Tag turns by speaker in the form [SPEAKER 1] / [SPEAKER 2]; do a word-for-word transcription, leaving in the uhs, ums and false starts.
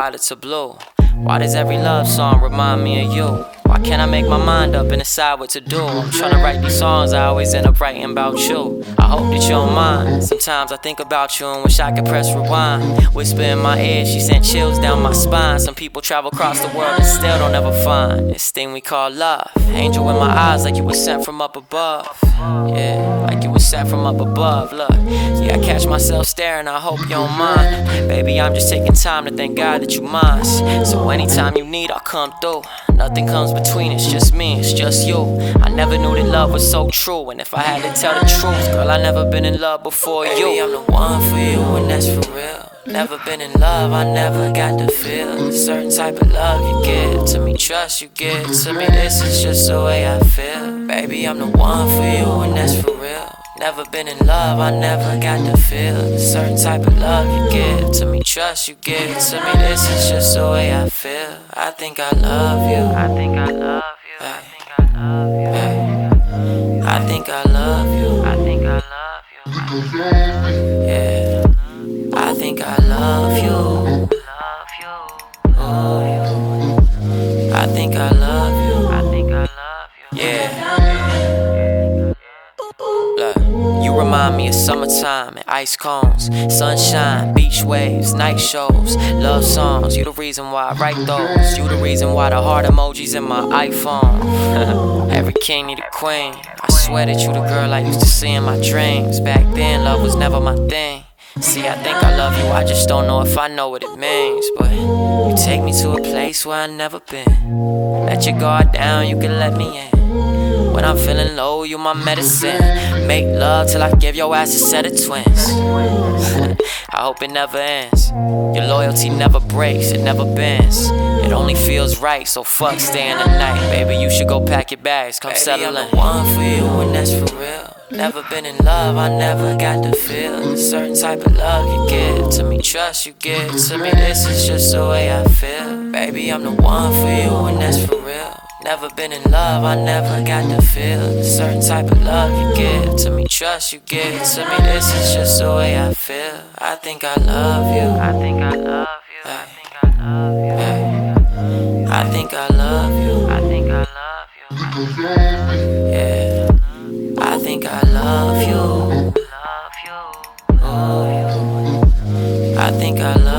[SPEAKER 1] violet to blue. Why does every love song remind me of you? Why can't I make my mind up and decide what to do? I'm tryna write these songs, I always end up writing about you. I hope that you don't mind. Sometimes I think about you and wish I could press rewind. Whisper in my ear, she sent chills down my spine. Some people travel across the world and still don't ever find this thing we call love. Angel in my eyes like you were sent from up above. Yeah, like you were sent from up above. Look, yeah, I catch myself staring, I hope you don't mind. Baby, I'm just taking time to thank God that you mine. So anytime you need, I'll come through. Nothing comes between, it's just me, it's just you. I never knew that love was so true. And if I had to tell the truth, girl, I never been in love before you. Baby, I'm the one for you, and that's for real. Never been in love, I never got to feel a certain type of love you give to me, trust you give to me. This is just the way I feel. Baby, I'm the one for you, and that's for real. Never been in love, I never got to feel a certain type of love you give to me, trust you give to me. This is just the way I feel. I think I love you. I think I love you. I think I love you. Hey. I think I love you. I think I love you. Yeah. I think I love you. Love you. Oh, you. I think I love you. I think I love you. Yeah. Look, you remind me of summertime and ice cones, sunshine, beach waves, night shows, love songs. You the reason why I write those. You the reason why the heart emojis in my iPhone. Every king need a queen. I swear that you the girl I used to see in my dreams. Back then, love was never my thing. See, I think I love you, I just don't know if I know what it means. But you take me to a place where I never been. Let your guard down, you can let me in. When I'm feeling low, you my medicine. Make love till I give your ass a set of twins. I hope it never ends. Your loyalty never breaks, it never bends. It only feels right, so fuck staying the night. Baby, you should go pack your bags, come settle in. I'm the one for you, and that's for real. Never been in love, I never got to feel a certain type of love you give to me, trust you give to me. This is just the way I feel. Baby, I'm the one for you, and that's for real. Never been in love, I never got to feel a certain type of love you give to me, trust you give to me. This is just the way I feel. I think I love you. I think I love you. I think I love you. Hey. I think I love you. I think I love you. Yeah. I think I love you. Love you. Oh, you. I think I love you.